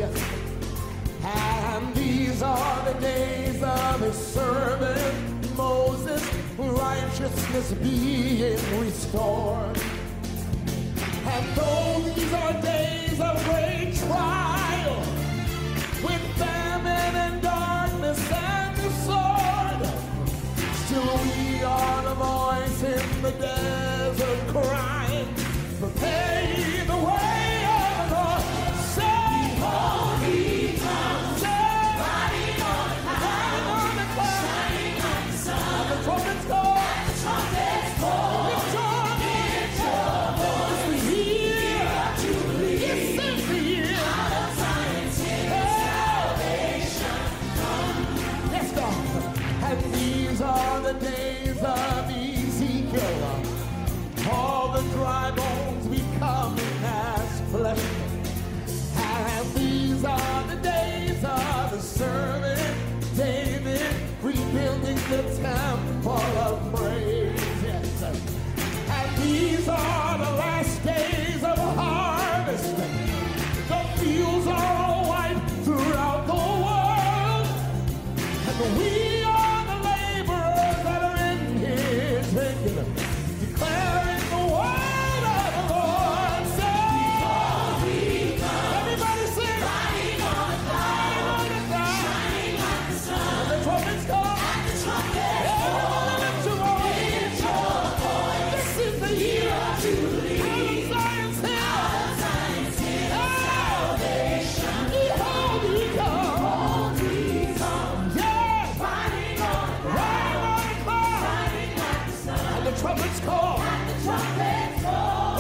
Yes. And these are the days of his servant Moses, righteousness being restored. And though these are days of great trial, with famine and darkness and the sword, still we are the voice in the desert crying, prepare ye the way of the Lord. Say, behold, he comes, riding on the clouds, shining like the sun. And the trumpets go, and the trumpets go. Lift your voice, it's the year of Jubilee. It's the year out of Zion's hill, salvation come. Yes, God. And these are the days of Ezekiel. All the dry bones becoming as flesh. And these are the days of the servant David, rebuilding the temple of praise. Yes. And these are the last days of harvest. The fields are all white throughout the world. And we are the laborers that are in his vineyard, declaring the word of the Lord. Say, behold, he comes. Everybody sing. Riding on the clouds, shining like the sun. And the trumpets go. And the trumpets go. Everybody lift your voice. This is the year of Jubilee. Out of Zion's hill, salvation. Behold, he comes. Behold, he comes. Yeah. Riding on the clouds, shining like the sun. And the trumpets call. And the trumpets call.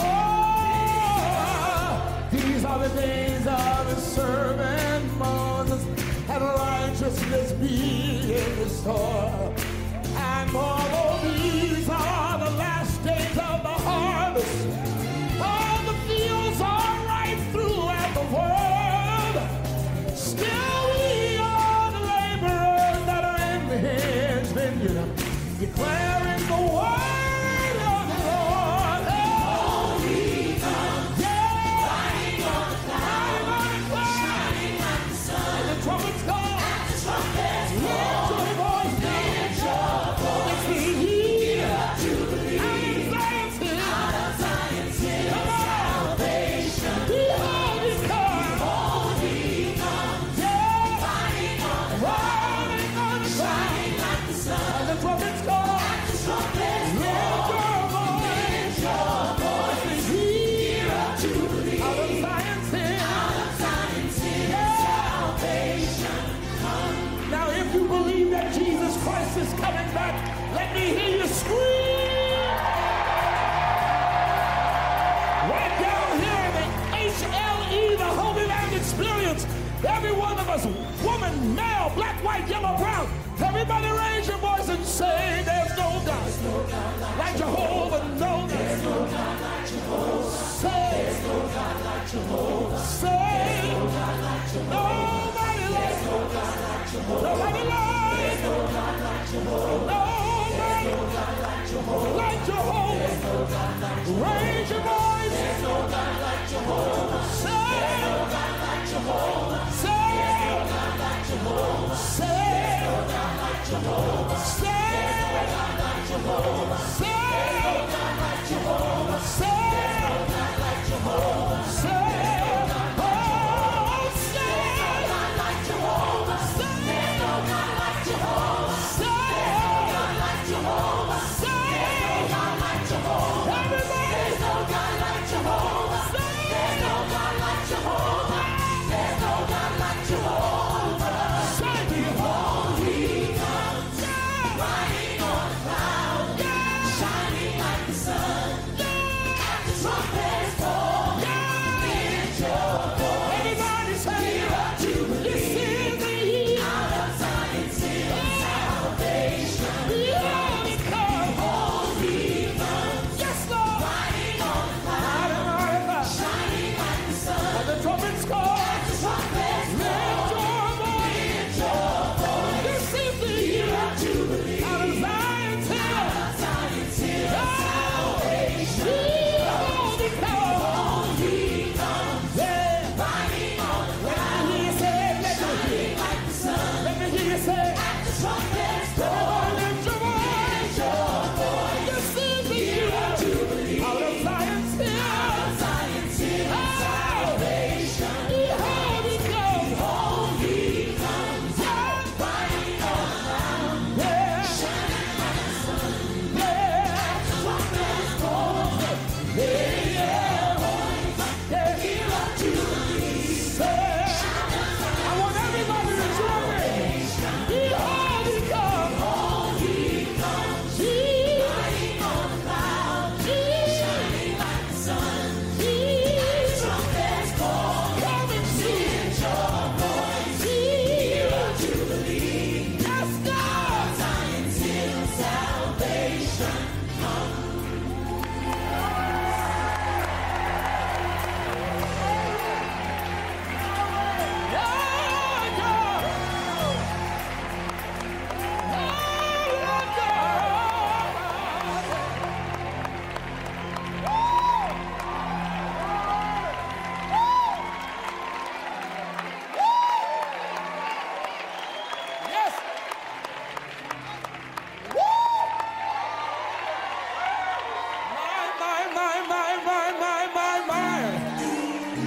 Oh, these are the days of his servant Moses, and righteousness being restored. And although these are the last days of the harvest, all the fields are ripe throughout the world, still we are the laborers that are in his vineyard, declaring the word of the Lord. Oh, he comes, yeah, riding on the clouds, shining like the sun. And the trumpets go, and the trumpets blow. Lift your voice, lift your voice. It's the year of Jubilee. Out of Zion's hill, salvation. Behold, he comes. Behold, he comes. Yeah, riding on the clouds, shining like the sun. And the trumpets go. And the trumpets blow. Lift your voice. It's the year of Jubilee. Out of Zion's hill. Out of Zion's hill, salvation come. Now, if you believe that Jesus Christ is coming back, let me hear you scream. Right down here in the HLE, the Holy Land Experience, every one of us, woman, male, black, white, yellow, brown, everybody raise your voice and say, there's no God like Jehovah. No, there's no God like Jehovah. Say, there's no God like Jehovah. Say, there's no God like Jehovah. Nobody like Jehovah. Nobody like. There's no God like Jehovah. Nobody like Jehovah. There's no God like Jehovah. Raise your voice. There's no God like Jehovah. Say, there's no God like Jehovah. Say, there's no God like Jehovah. Say, there's no God like Jehovah. Say, there's no God like Jehovah. Say, there's no God like Jehovah. Say, there's no God like Jehovah. Say, oh, say, there's no God like Jehovah. Say, there's no God like Jehovah. Say, there's no God like Jehovah. Say, there's no God like Jehovah. Everybody, there's no God like Jehovah. Say, there's no God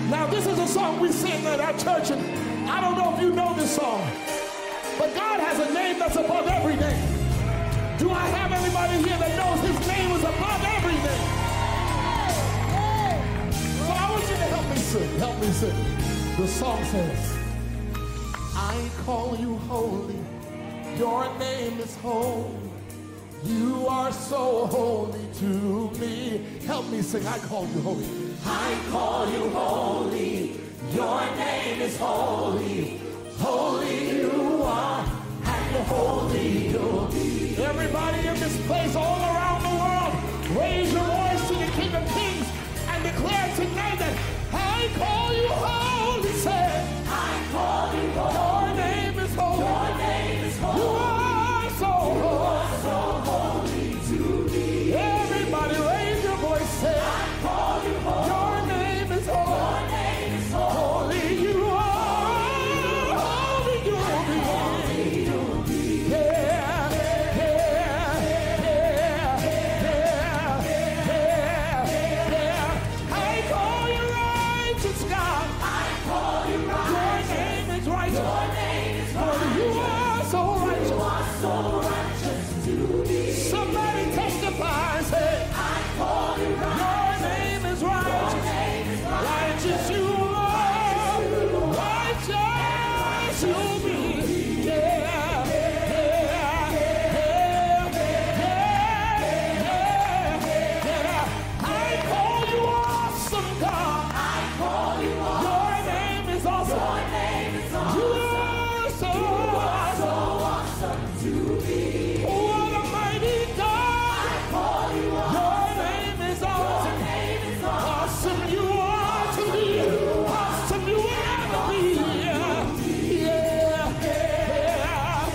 Now, this is a song we sing at our church, and I don't know if you know this song, but God has a name that's above every name. Do I have anybody here that knows his name is above every name? So I want you to help me sing. Help me sing. The song says, I call you holy. Your name is holy. You are so holy to me. Help me sing. I call you holy. I call you holy. Your name is holy. Holy you are, and holy you'll be. Everybody in this place, all around the world, raise your voice to the King of Kings and declare tonight that I call you holy. Say, I call you holy. Your name is holy. Your name is holy. You are so holy. So holy to me. Everybody raise your voice. Say, I call you holy. Your name is holy. Your name is holy. Holy you are. Holy you'll be. Holy you'll be. Yeah, yeah, yeah, yeah, yeah, yeah. I call you righteous, God. I call you righteous. Your name is righteous. Your name is For you are so righteous. You are so righteous to me. Somebody testify and say, I call you righteous. Your name is righteous. Your name is Righteous you are. Righteous you'll be. Yeah, yeah, yeah, yeah, yeah. I call you awesome, God. I call you awesome. Your name is awesome. Your name is awesome. You are so awesome. So awesome to me. What a mighty God. I call you awesome. Your name is awesome. Your name is awesome. Awesome you are to me. Awesome you will ever be. Yeah, yeah, yeah,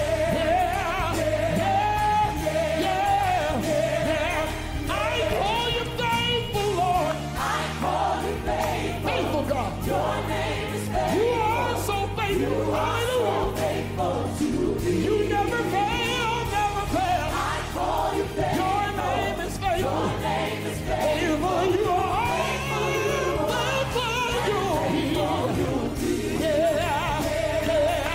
yeah, yeah. I call you faithful, Lord. I call you faithful. Faithful God. Your name is faithful. You are so faithful. Hallelujah. Faithful to me. You never fail, never fail. I call you faithful. Your name is faithful. Your name is faithful. Faithful you are. Faithful you'll be. Yeah, yeah,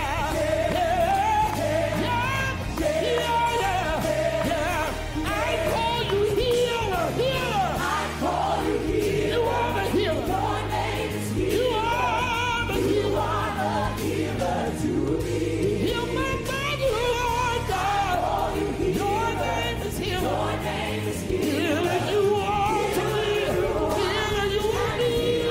yeah, yeah, yeah. I call you healer, healer. I call you healer. You are the healer. Your name is You healer. are the You healer. are the healer to me. Heal my body, Lord God. Call you healer. Your name is healer. Your name is healer. Healer you are to me. Healer you will be.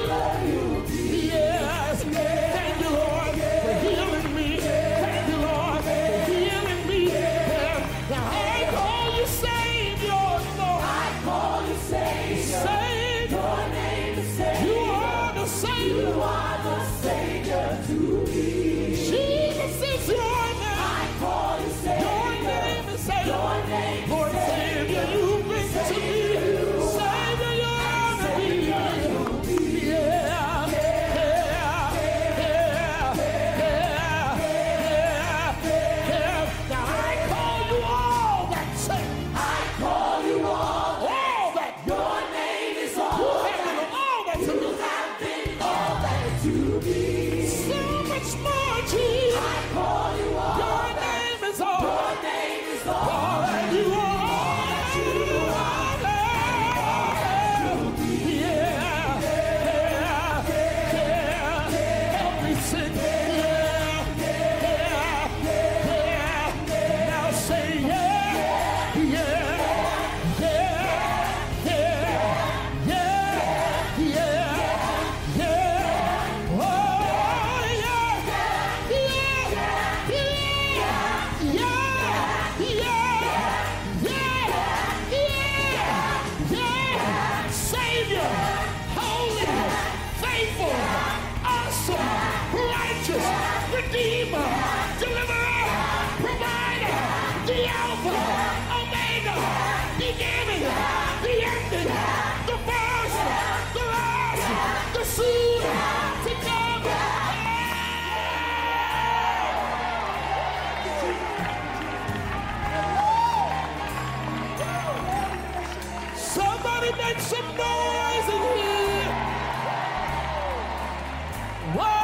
Yes. Thank you, Lord, for healing me. Thank you, Lord, for healing me. Now I call you Savior, Lord. I call you Savior. Savior. Your name is Savior. You are the Savior. You are the Savior to me. Jesus is your name. I call you Savior. Your name is Savior. Your name is Lord Savior, you've been to me. Savior, you're the me. Yeah, yeah, yeah, yeah, yeah. Now I call you all that say. I call you all. All that. Your name is You all. have been all that to me. Have been all that to me. So much more, Jesus. I call you all. Your name is all. Your name is all. All that you are. Yeah, yeah, yeah. Help me sing. Yeah, yeah, yeah. Now say yeah, yeah, yeah, yeah, yeah, yeah, yeah. Oh yeah, yeah, yeah, yeah, yeah, yeah. Savior, holy, faithful, awesome, righteous, redeemer, deliverer, provider, the Alpha, Omega, beginning, the ending, the first, the last, the soon to come. Somebody make some noise in here. Whoa!